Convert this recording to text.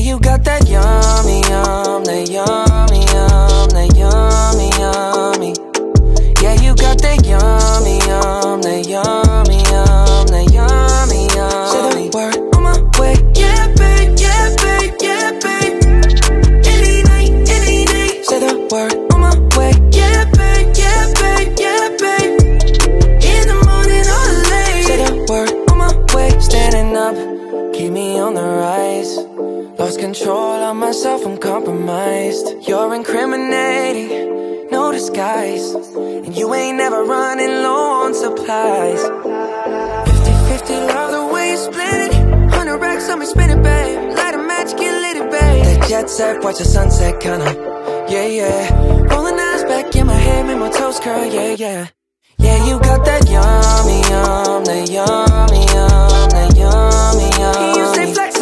you got that yummy, yum, that yummy, yum, that yummy, yummy. Yeah, you got that yummy, yum, that yummy, yum, that yummy, yummy. Say the word on my way. Yeah, babe, yeah, babe, yeah, babe. Any night, any day. Say the word on my way. Yeah, babe, yeah, babe, yeah, babe. In the morning or late. Say the word on my way. Standing up, keep me on the rise. Lost control of myself, I'm compromised. You're incriminating, no disguise. And you ain't never running low on supplies. 50-50, love the way you split it. 100 racks on me, spin it, babe. Light a match, get lit, it, babe. That jet set, watch the sunset, kinda. Yeah, yeah. Rolling eyes back in my head, make my toes curl, yeah, yeah. Yeah, you got that yummy, yum, that yummy, yum, that yummy, yum. You say flex.